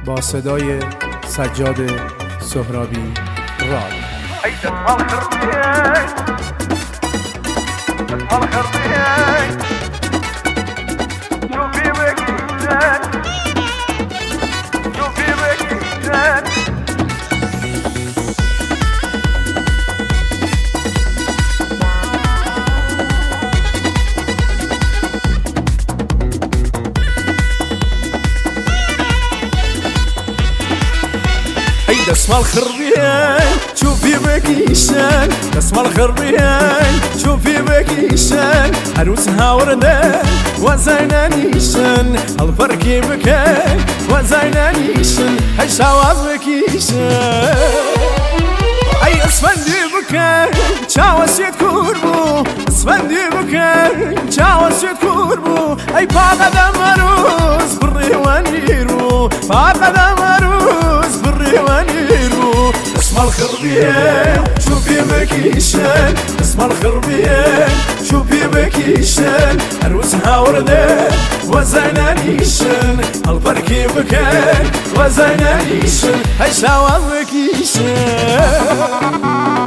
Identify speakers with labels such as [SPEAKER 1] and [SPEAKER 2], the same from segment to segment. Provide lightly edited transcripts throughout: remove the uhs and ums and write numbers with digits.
[SPEAKER 1] با صدای سجاد سهرابی راد.
[SPEAKER 2] دسمال خربيان شوفي بكيشان دسمال خربيان شوفي بكيشان عروسها وردان وزينانيشان الفركي بكان وزينانيشان هاي شواز بكيشان اي اسفندي بكان شاوسيت كوربو اسفندي بكان شاوسيت كوربو اي باقا دمروز بالريوانيرو باقا دمروز بالريوانيرو اسم الخربيان شوفي بكيشان اسم الخربيان شوفي بكيشان عروسها وردان وزينانيشان الفركي بكان وزينانيشان هاي شواز بكيشان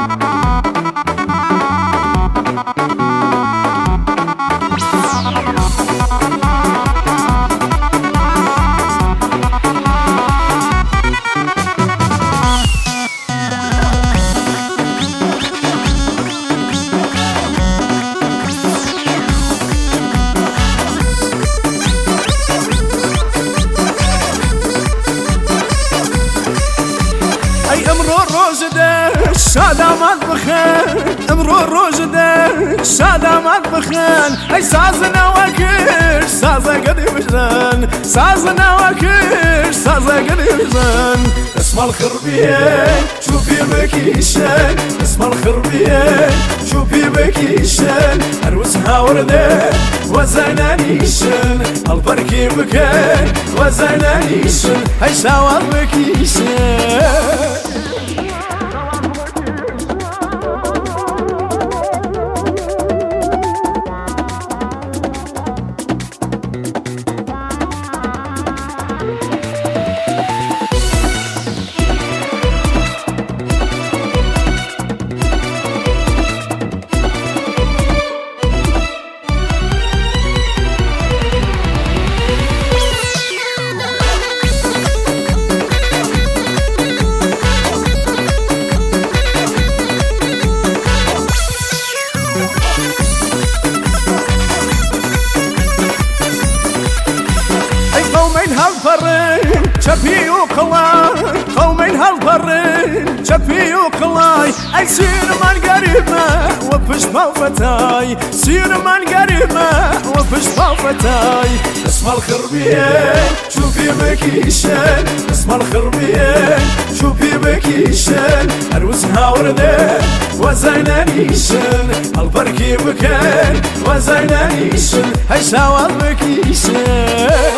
[SPEAKER 2] شادامات بخان امرو روز ده شادامات بخان اي سازنا وكر سازا قدي بجران سازنا وكر سازا قدي بجران اسم الخربيان شوفي بكيشان اسم الخربيان شوفي بكيشان عروسها وردان وزينانيشان الفركي بكان وزينانيشان هاي شاور بكيشان شفي وقلاي قومين هالفرين شفي وقلاي اي سير من قريبه وفش فوفتاي سير من قريبه وفش فوفتاي اسم الخربيان شوفي بكيشان اسم الخربيان شوفي بكيشان عروسها وردان وزينانيشان الفركي بكان وزينانيشان هاي شواظ بكيشان